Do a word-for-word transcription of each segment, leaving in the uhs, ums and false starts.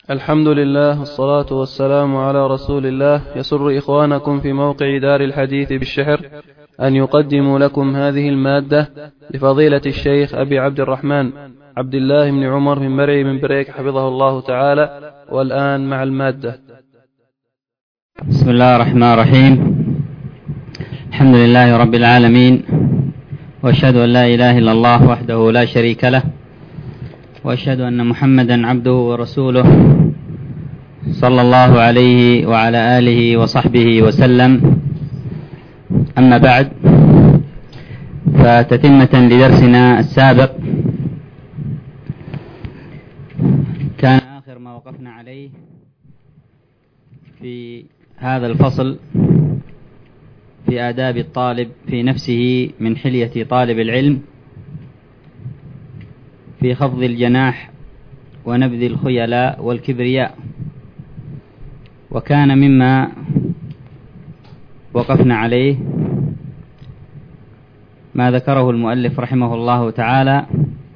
الحمد لله والصلاة والسلام على رسول الله. يسر إخوانكم في موقع دار الحديث بالشحر أن يقدموا لكم هذه المادة لفضيلة الشيخ أبي عبد الرحمن عبد الله بن عمر من مرعي من بريك حفظه الله تعالى. والآن مع المادة. بسم الله الرحمن الرحيم. الحمد لله رب العالمين، وأشهد أن لا إله إلا الله وحده لا شريك له، وأشهد أن محمدا عبده ورسوله صلى الله عليه وعلى آله وصحبه وسلم. أما بعد، فتتمة لدرسنا السابق كان آخر ما وقفنا عليه في هذا الفصل في آداب الطالب في نفسه من حلية طالب العلم في خفض الجناح ونبذ الخيلاء والكبرياء. وكان مما وقفنا عليه ما ذكره المؤلف رحمه الله تعالى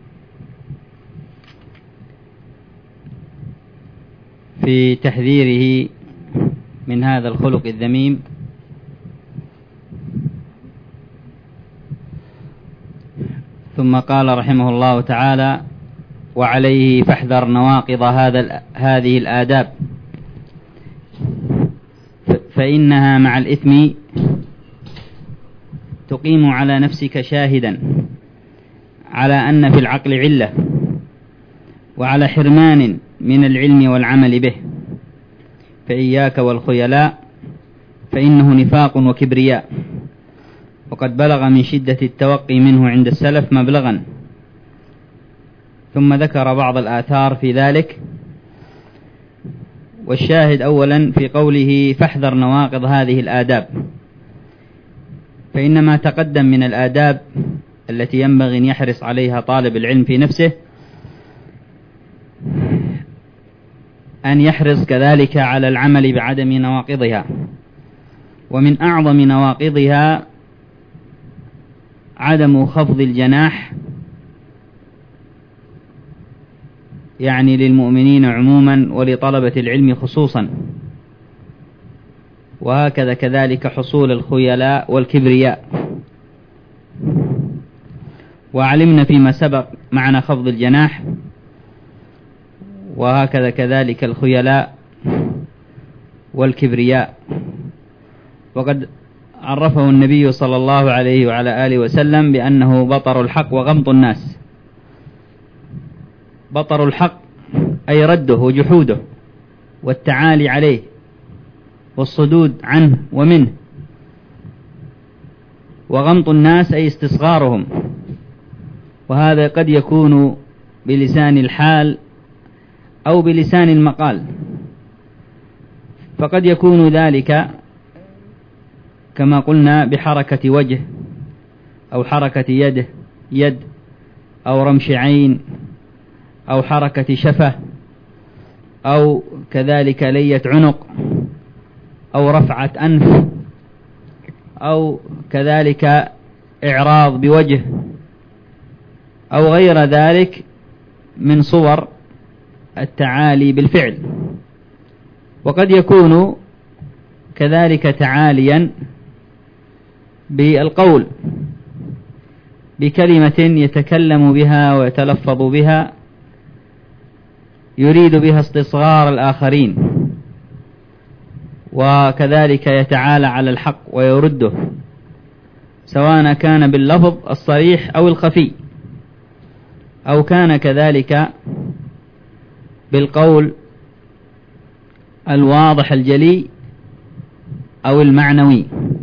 في تحذيره من هذا الخلق الذميم، ثم قال رحمه الله تعالى: وعليه فاحذر نواقض هذا هذه الآداب، فإنها مع الإثم تقيم على نفسك شاهدا على أن في العقل علة، وعلى حرمان من العلم والعمل به، فإياك والخيلاء فإنه نفاق وكبرياء، وقد بلغ من شدة التوقي منه عند السلف مبلغا. ثم ذكر بعض الآثار في ذلك، والشاهد أولا في قوله فاحذر نواقض هذه الآداب، فإن ما تقدم من الآداب التي ينبغي أن يحرص عليها طالب العلم في نفسه أن يحرص كذلك على العمل بعدم نواقضها. ومن أعظم نواقضها عدم خفض الجناح، يعني للمؤمنين عموما ولطلبة العلم خصوصا، وهكذا كذلك حصول الخيلاء والكبرياء. وعلمنا فيما سبق معنى خفض الجناح، وهكذا كذلك الخيلاء والكبرياء. وقد عرفه النبي صلى الله عليه وعلى آله وسلم بأنه بطر الحق وغمط الناس. بطر الحق أي رده وجحوده والتعالي عليه والصدود عنه ومنه، وغمط الناس أي استصغارهم، وهذا قد يكون بلسان الحال أو بلسان المقال. فقد يكون ذلك كما قلنا بحركة وجه أو حركة يده يد أو رمش عين أو حركة شفة أو كذلك لية عنق أو رفعة أنف أو كذلك إعراض بوجه أو غير ذلك من صور التعالي بالفعل. وقد يكون كذلك تعاليا بالقول بكلمة يتكلم بها ويتلفظ بها يريد بها استصغار الآخرين، وكذلك يتعالى على الحق ويرده، سواء كان باللفظ الصريح أو الخفي، أو كان كذلك بالقول الواضح الجلي أو المعنوي،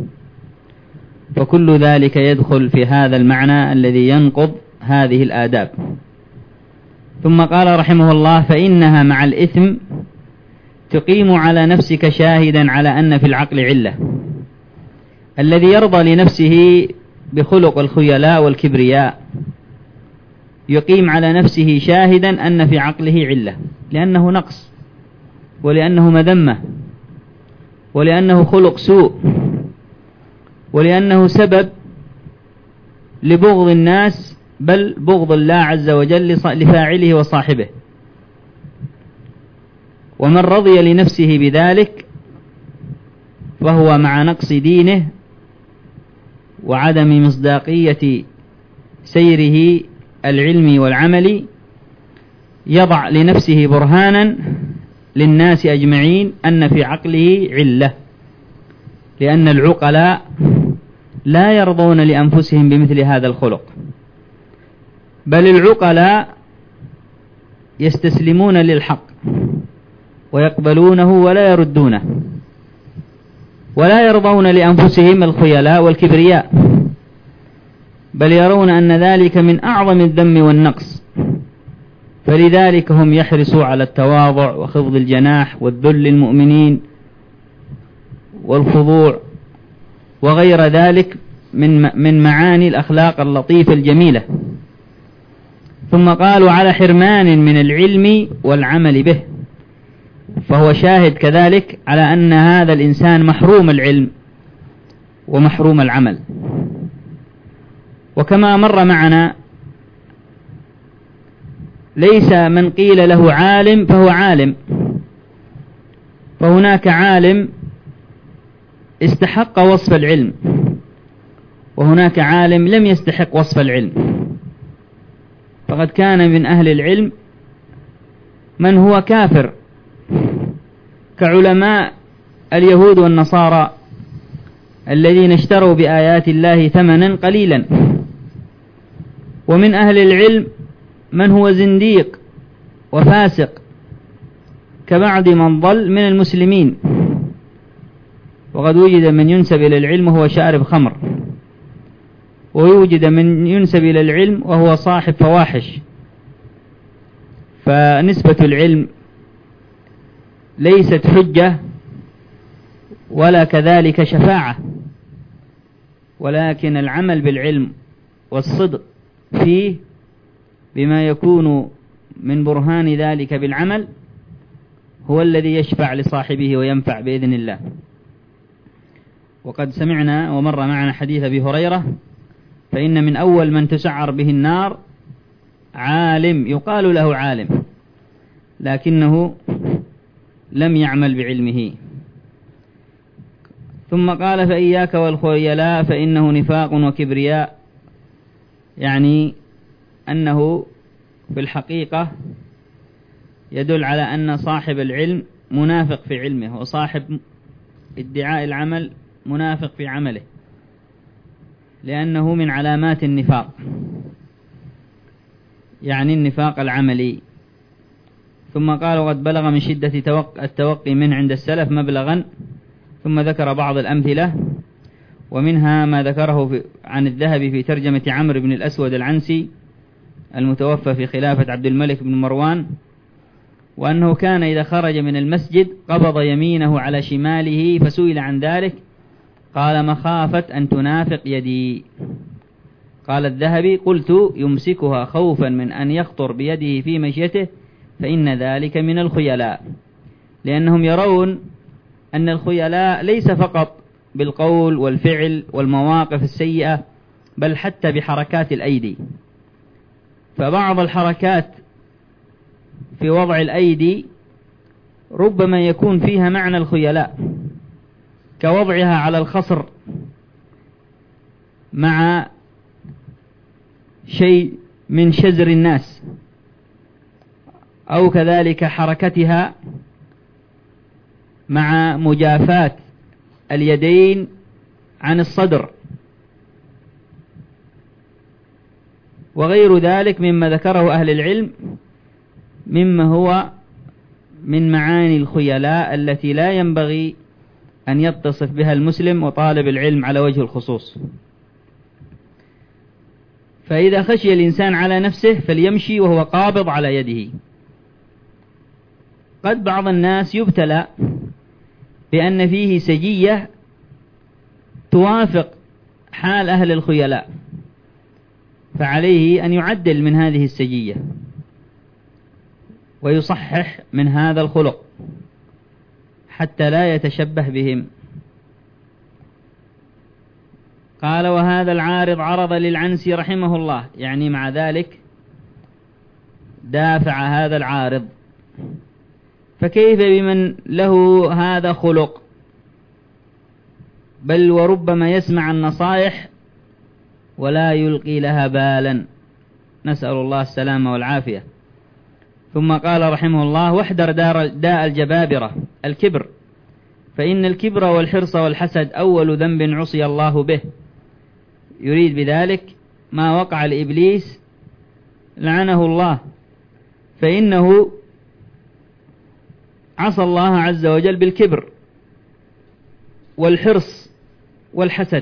فكل ذلك يدخل في هذا المعنى الذي ينقض هذه الآداب. ثم قال رحمه الله: فإنها مع الإثم تقيم على نفسك شاهدا على أن في العقل علة. الذي يرضى لنفسه بخلق الخيلاء والكبرياء يقيم على نفسه شاهدا أن في عقله علة، لأنه نقص، ولأنه مذمة، ولأنه خلق سوء، ولأنه سبب لبغض الناس، بل بغض الله عز وجل لفاعله وصاحبه. ومن رضي لنفسه بذلك فهو مع نقص دينه وعدم مصداقية سيره العلمي والعملي يضع لنفسه برهانا للناس أجمعين أن في عقله علة، لأن العقلاء لا يرضون لأنفسهم بمثل هذا الخلق، بل العقلاء يستسلمون للحق ويقبلونه ولا يردونه، ولا يرضون لأنفسهم الخيلاء والكبرياء، بل يرون أن ذلك من أعظم الذم والنقص، فلذلك هم يحرصوا على التواضع وخفض الجناح والذل للمؤمنين والخضوع وغير ذلك من من معاني الأخلاق اللطيفة الجميلة. ثم قالوا على حرمان من العلم والعمل به، فهو شاهد كذلك على أن هذا الإنسان محروم العلم ومحروم العمل. وكما مر معنا ليس من قيل له عالم فهو عالم، فهناك عالم استحق وصف العلم، وهناك عالم لم يستحق وصف العلم. فقد كان من أهل العلم من هو كافر كعلماء اليهود والنصارى الذين اشتروا بآيات الله ثمنا قليلا، ومن أهل العلم من هو زنديق وفاسق كبعض من ضل من المسلمين. وقد وجد من ينسب إلى العلم وهو شارب خمر، ويوجد من ينسب إلى العلم وهو صاحب فواحش. فنسبة العلم ليست حجة ولا كذلك شفاعة، ولكن العمل بالعلم والصدق فيه بما يكون من برهان ذلك بالعمل هو الذي يشفع لصاحبه وينفع بإذن الله. وقد سمعنا ومر معنا حديث أبي هريرة: فإن من أول من تسعر به النار عالم يقال له عالم لكنه لم يعمل بعلمه. ثم قال: فإياك والخيلاء فإنه نفاق وكبرياء، يعني أنه في الحقيقة يدل على أن صاحب العلم منافق في علمه، وصاحب ادعاء العمل منافق في عمله، لأنه من علامات النفاق، يعني النفاق العملي. ثم قال: وقد بلغ من شدة التوقي منه عند السلف مبلغا. ثم ذكر بعض الأمثلة، ومنها ما ذكره عن الذهبي في ترجمة عمرو بن الأسود العنسي المتوفى في خلافة عبد الملك بن مروان، وأنه كان إذا خرج من المسجد قبض يمينه على شماله، فسئل عن ذلك قال: مخافة أن تنافق يدي. قال الذهبي: قلت: يمسكها خوفا من أن يخطر بيده في مشيته، فإن ذلك من الخيلاء، لأنهم يرون أن الخيلاء ليس فقط بالقول والفعل والمواقف السيئة، بل حتى بحركات الأيدي. فبعض الحركات في وضع الأيدي ربما يكون فيها معنى الخيلاء، كوضعها على الخصر مع شيء من شزر الناس، أو كذلك حركتها مع مجافاة اليدين عن الصدر، وغير ذلك مما ذكره أهل العلم مما هو من معاني الخيلاء التي لا ينبغي أن يتصف بها المسلم وطالب العلم على وجه الخصوص. فإذا خشي الإنسان على نفسه فليمشي وهو قابض على يده. قد بعض الناس يبتلى بأن فيه سجية توافق حال أهل الخيلاء، فعليه أن يعدل من هذه السجية ويصحح من هذا الخلق حتى لا يتشبه بهم. قال: وهذا العارض عرض للعنسي رحمه الله، يعني مع ذلك دافع هذا العارض فكيف بمن له هذا خلق، بل وربما يسمع النصائح ولا يلقي لها بالا، نسأل الله السلامة والعافية. ثم قال رحمه الله: واحذر داء الجبابرة الكبر، فإن الكبر والحرص والحسد أول ذنب عصي الله به. يريد بذلك ما وقع لإبليس لعنه الله، فإنه عصى الله عز وجل بالكبر والحرص والحسد.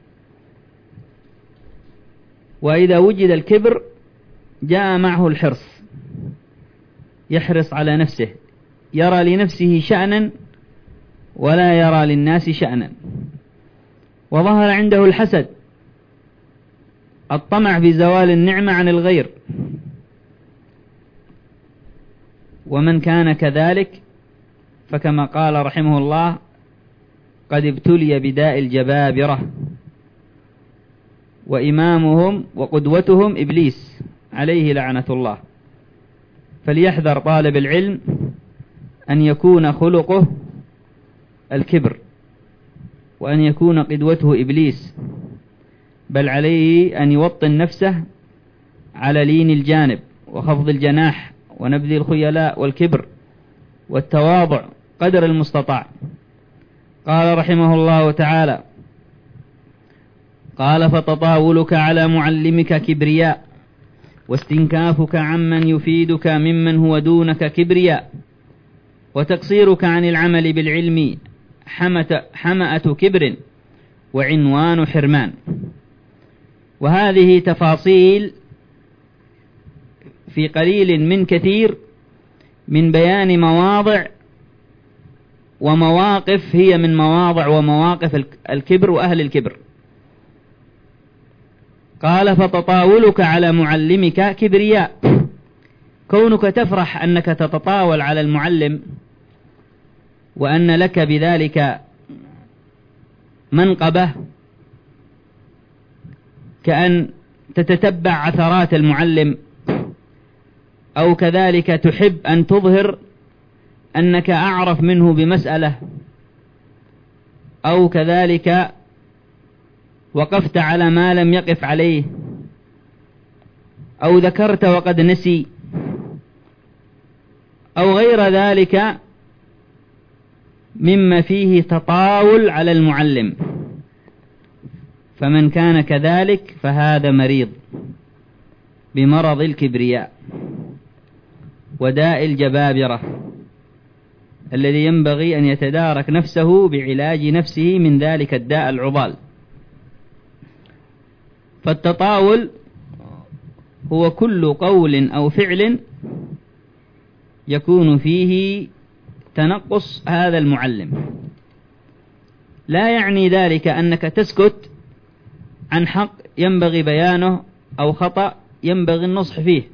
وإذا وجد الكبر جاء معه الحرص، يحرص على نفسه، يرى لنفسه شأنا ولا يرى للناس شأنا. وظهر عنده الحسد، الطمع في زوال النعمة عن الغير. ومن كان كذلك فكما قال رحمه الله: قد ابتلي بداء الجبابرة، وإمامهم وقدوتهم إبليس عليه لعنة الله. فليحذر طالب العلم أن يكون خلقه الكبر، وأن يكون قدوته إبليس، بل عليه أن يوطن نفسه على لين الجانب وخفض الجناح ونبذ الخيلاء والكبر والتواضع قدر المستطاع. قال رحمه الله تعالى: قال: فتطاولك على معلمك كبرياء، واستنكافك عمن يفيدك ممن هو دونك كبرياء، وتقصيرك عن العمل بالعلم حمأة كبر وعنوان حرمان. وهذه تفاصيل في قليل من كثير من بيان مواضع ومواقف هي من مواضع ومواقف الكبر وأهل الكبر. قال: فتطاولك على معلمك كبرياء، كونك تفرح أنك تتطاول على المعلم وأن لك بذلك منقبة، كأن تتتبع عثرات المعلم، أو كذلك تحب أن تظهر أنك أعرف منه بمسألة، أو كذلك وقفت على ما لم يقف عليه، أو ذكرت وقد نسي، أو غير ذلك مما فيه تطاول على المعلم. فمن كان كذلك فهذا مريض بمرض الكبرياء وداء الجبابرة، الذي ينبغي أن يتدارك نفسه بعلاج نفسه من ذلك الداء العضال. فالتطاول هو كل قول أو فعل يكون فيه تنقص هذا المعلم. لا يعني ذلك أنك تسكت عن حق ينبغي بيانه أو خطأ ينبغي النصح فيه.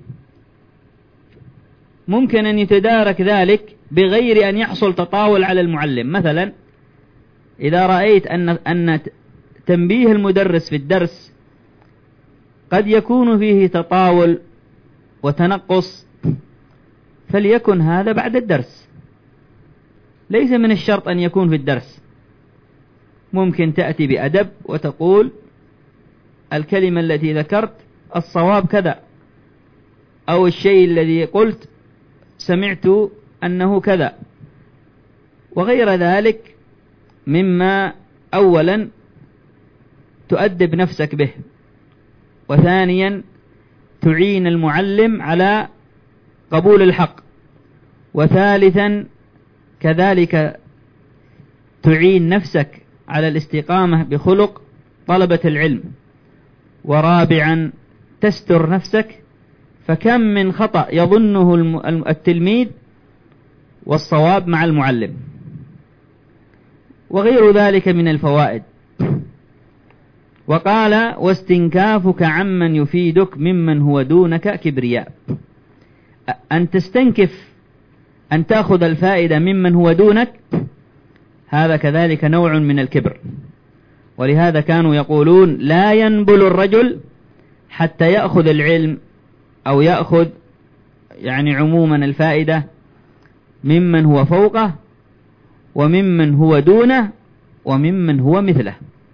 ممكن أن يتدارك ذلك بغير أن يحصل تطاول على المعلم. مثلا إذا رأيت أن أن تنبيه المدرس في الدرس قد يكون فيه تطاول وتنقص، فليكن هذا بعد الدرس، ليس من الشرط أن يكون في الدرس. ممكن تأتي بأدب وتقول: الكلمة التي ذكرت الصواب كذا، أو الشيء الذي قلت سمعت أنه كذا، وغير ذلك مما أولا تؤدب نفسك به، وثانيا تعين المعلم على قبول الحق، وثالثا كذلك تعين نفسك على الاستقامة بخلق طلبة العلم، ورابعا تستر نفسك. فكم من خطأ يظنه التلميذ والصواب مع المعلم، وغير ذلك من الفوائد. وقال: واستنكافك عمن يفيدك ممن هو دونك كبرياء، أن تستنكف أن تأخذ الفائدة ممن هو دونك، هذا كذلك نوع من الكبر. ولهذا كانوا يقولون: لا ينبل الرجل حتى يأخذ العلم أو يأخذ يعني عموما الفائدة ممن هو فوقه وممن هو دونه وممن هو مثله.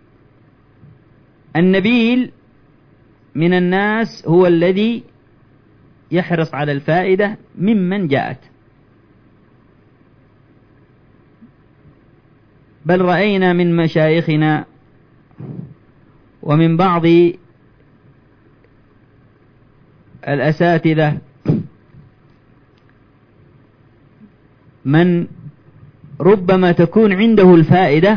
النبيل من الناس هو الذي يحرص على الفائدة ممن جاءت، بل رأينا من مشايخنا ومن بعض الأساتذة من ربما تكون عنده الفائدة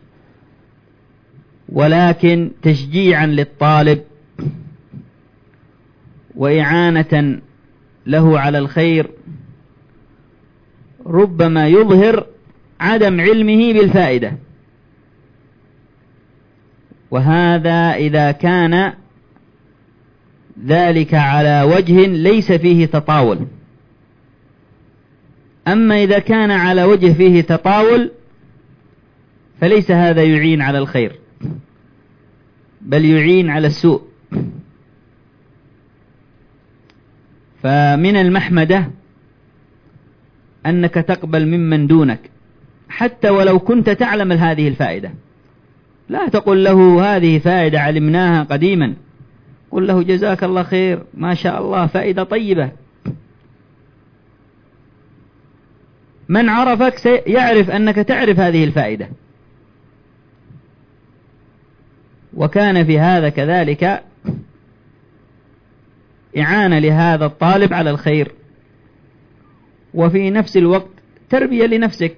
ولكن تشجيعا للطالب وإعانة له على الخير ربما يظهر عدم علمه بالفائدة، وهذا إذا كان ذلك على وجه ليس فيه تطاول. أما إذا كان على وجه فيه تطاول فليس هذا يعين على الخير بل يعين على السوء. فمن المحمدة أنك تقبل ممن دونك حتى ولو كنت تعلم هذه الفائدة، لا تقل له هذه فائدة علمناها قديما، قل له جزاك الله خير ما شاء الله فائدة طيبة. من عرفك سيعرف أنك تعرف هذه الفائدة. وكان في هذا كذلك إعانة لهذا الطالب على الخير، وفي نفس الوقت تربية لنفسك،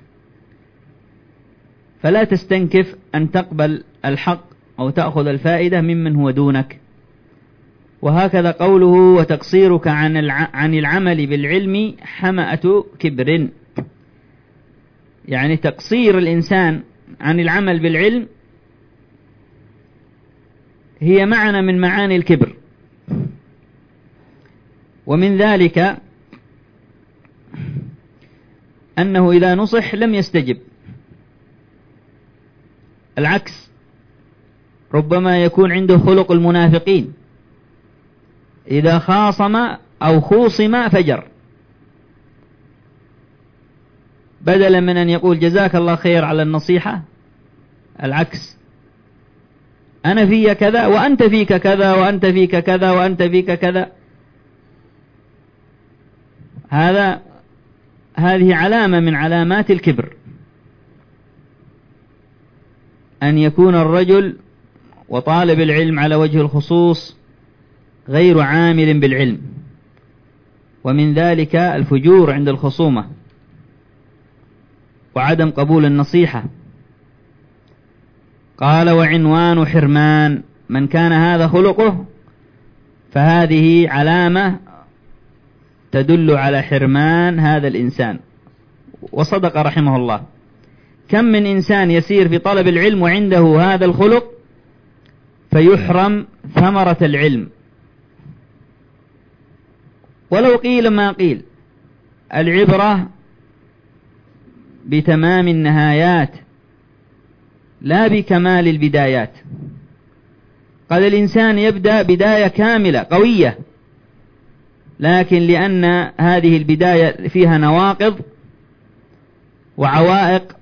فلا تستنكف أن تقبل الحق أو تأخذ الفائدة ممن هو دونك. وهكذا قوله وتقصيرك عن عن العمل بالعلم حمأة كبر، يعني تقصير الإنسان عن العمل بالعلم هي معنى من معاني الكبر. ومن ذلك أنه إذا نصح لم يستجب، العكس، ربما يكون عنده خلق المنافقين، إذا خاصم أو خوصم فجر، بدلا من أن يقول جزاك الله خير على النصيحة العكس، أنا في كذا وأنت فيك كذا وأنت فيك كذا وأنت فيك كذا. هذا هذه علامة من علامات الكبر، أن يكون الرجل وطالب العلم على وجه الخصوص غير عامل بالعلم. ومن ذلك الفجور عند الخصومة وعدم قبول النصيحة. قال وعنوان حرمان، من كان هذا خلقه فهذه علامة تدل على حرمان هذا الإنسان. وصدق رحمه الله، كم من إنسان يسير في طلب العلم وعنده هذا الخلق فيحرم ثمرة العلم. ولو قيل ما قيل، العبرة بتمام النهايات لا بكمال البدايات. قد الإنسان يبدأ بداية كاملة قوية، لكن لأن هذه البداية فيها نواقض وعوائق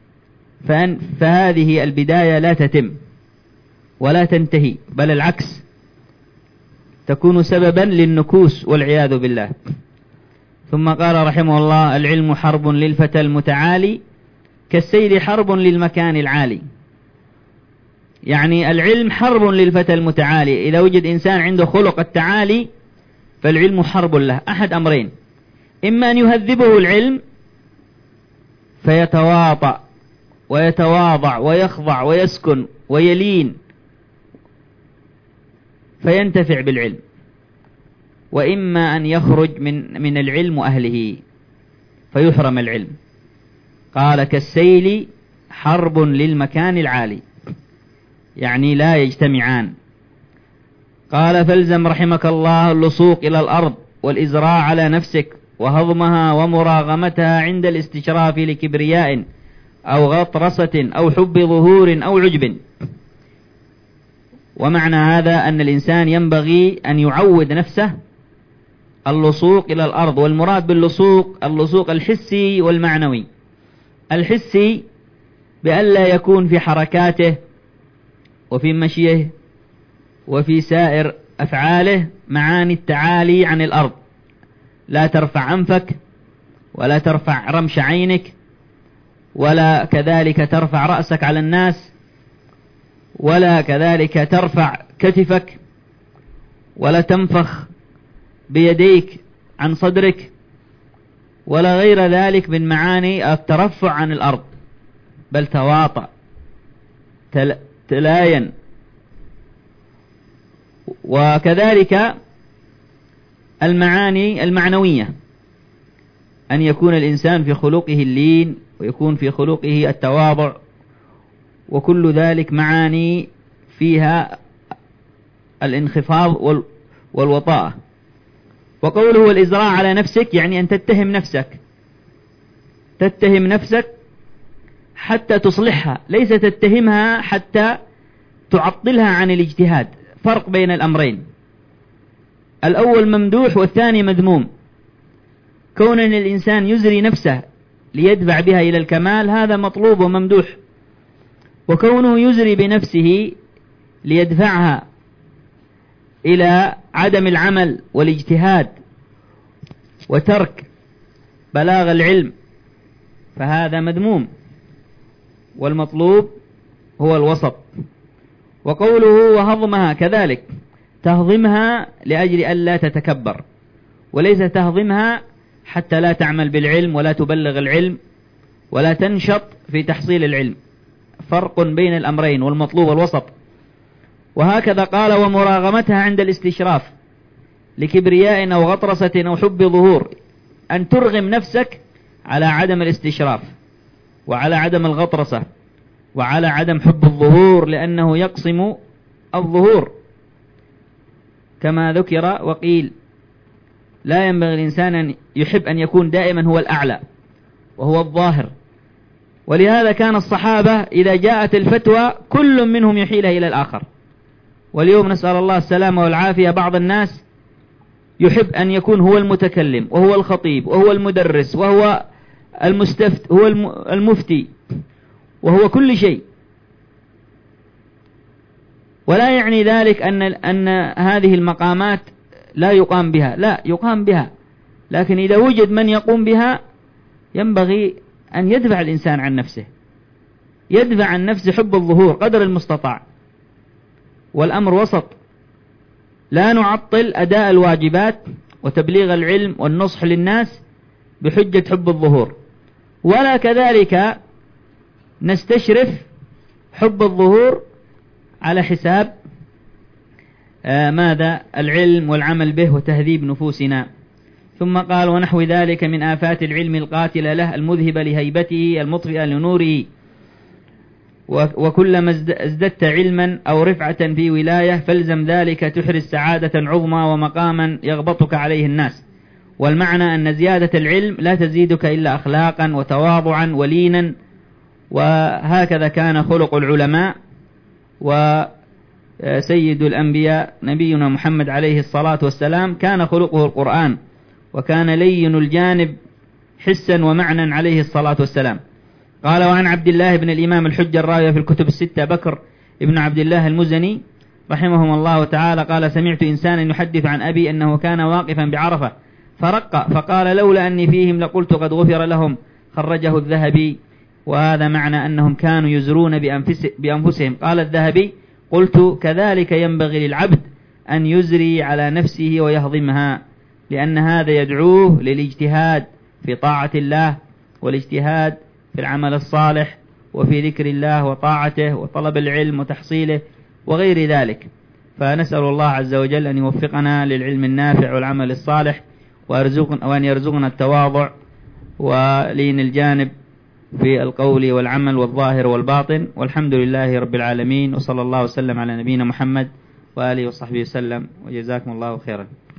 فهذه البداية لا تتم ولا تنتهي، بل العكس، تكون سببا للنكوس والعياذ بالله. ثم قال رحمه الله العلم حرب للفتى المتعالي كالسيل حرب للمكان العالي. يعني العلم حرب للفتى المتعالي، إذا وجد إنسان عنده خلق التعالي فالعلم حرب له. أحد أمرين، إما أن يهذبه العلم فيتواطأ ويتواضع ويخضع ويسكن ويلين فينتفع بالعلم، وإما أن يخرج من من العلم وأهله فيحرم العلم. قال كالسيل حرب للمكان العالي، يعني لا يجتمعان. قال فالزم رحمك الله اللصوق إلى الأرض والإزراع على نفسك وهضمها ومراغمتها عند الاستشراف لكبرياء أو غطرسة أو حب ظهور أو عجب. ومعنى هذا أن الإنسان ينبغي أن يعود نفسه اللصوق إلى الأرض. والمراد باللصوق اللصوق الحسي والمعنوي. الحسي بألا يكون في حركاته وفي مشيه وفي سائر أفعاله معاني التعالي عن الأرض، لا ترفع أنفك ولا ترفع رمش عينك ولا كذلك ترفع رأسك على الناس ولا كذلك ترفع كتفك ولا تنفخ بيديك عن صدرك ولا غير ذلك من معاني الترفع عن الأرض، بل تواطأ تل... تلاين. وكذلك المعاني المعنوية، أن يكون الإنسان في خلقه اللين ويكون في خلقه التواضع، وكل ذلك معاني فيها الانخفاض وال... والوطاءة. وقوله والإزراء على نفسك يعني أن تتهم نفسك، تتهم نفسك حتى تصلحها، ليس تتهمها حتى تعطلها عن الاجتهاد. فرق بين الأمرين، الأول ممدوح والثاني مذموم. كون أن الإنسان يزري نفسه ليدفع بها إلى الكمال هذا مطلوب وممدوح، وكونه يزري بنفسه ليدفعها إلى عدم العمل والاجتهاد وترك بلاغ العلم فهذا مذموم، والمطلوب هو الوسط. وقوله وهضمها كذلك، تهضمها لأجل ألا تتكبر، وليس تهضمها حتى لا تعمل بالعلم ولا تبلغ العلم ولا تنشط في تحصيل العلم. فرق بين الأمرين، والمطلوب الوسط. وهكذا قال ومراغمتها عند الاستشراف لكبرياء أو غطرسة أو حب ظهور، أن ترغم نفسك على عدم الاستشراف وعلى عدم الغطرسة وعلى عدم حب الظهور، لأنه يقسم الظهور كما ذكر وقيل. لا ينبغي الإنسان أن يحب أن يكون دائما هو الأعلى وهو الظاهر. ولهذا كان الصحابة إذا جاءت الفتوى كل منهم يحيلها إلى الآخر. واليوم نسأل الله السلامة والعافية، بعض الناس يحب أن يكون هو المتكلم وهو الخطيب وهو المدرس وهو المستفت هو المفتي وهو كل شيء، ولا يعني ذلك أن أن هذه المقامات لا يقام بها، لا يقام بها، لكن إذا وجد من يقوم بها ينبغي أن يدفع الإنسان عن نفسه، يدفع عن نفسه حب الظهور قدر المستطاع. والأمر وسط، لا نعطل أداء الواجبات وتبليغ العلم والنصح للناس بحجة حب الظهور، ولا كذلك نستشرف حب الظهور على حساب آه ماذا العلم والعمل به وتهذيب نفوسنا. ثم قال ونحو ذلك من آفات العلم القاتلة له المذهبة لهيبته المطفئة لنوره. وكلما ازددت علما أو رفعة في ولاية فالزم ذلك تحرز سعادة عظمى ومقاما يغبطك عليه الناس. والمعنى أن زيادة العلم لا تزيدك إلا أخلاقا وتواضعا ولينا، وهكذا كان خلق العلماء. وسيد الأنبياء نبينا محمد عليه الصلاة والسلام كان خلقه القرآن، وكان لين الجانب حسا ومعنى عليه الصلاة والسلام. قال وعن عبد الله بن الإمام الحجة الراوية في الكتب الستة بكر ابن عبد الله المزني رحمهم الله تعالى قال سمعت إنسانا يحدث عن أبي أنه كان واقفا بعرفة فرق فقال لولا أني فيهم لقلت قد غفر لهم، خرجه الذهبي. وهذا معنى أنهم كانوا يزرون بأنفسهم. قال الذهبي قلت كذلك ينبغي للعبد أن يزري على نفسه ويهضمها، لأن هذا يدعوه للاجتهاد في طاعة الله والاجتهاد في العمل الصالح وفي ذكر الله وطاعته وطلب العلم وتحصيله وغير ذلك. فنسأل الله عز وجل أن يوفقنا للعلم النافع والعمل الصالح، وأن يرزقنا التواضع ولين الجانب في القول والعمل والظاهر والباطن. والحمد لله رب العالمين، وصلى الله وسلم على نبينا محمد وآله وصحبه وسلم، وجزاكم الله خيرا.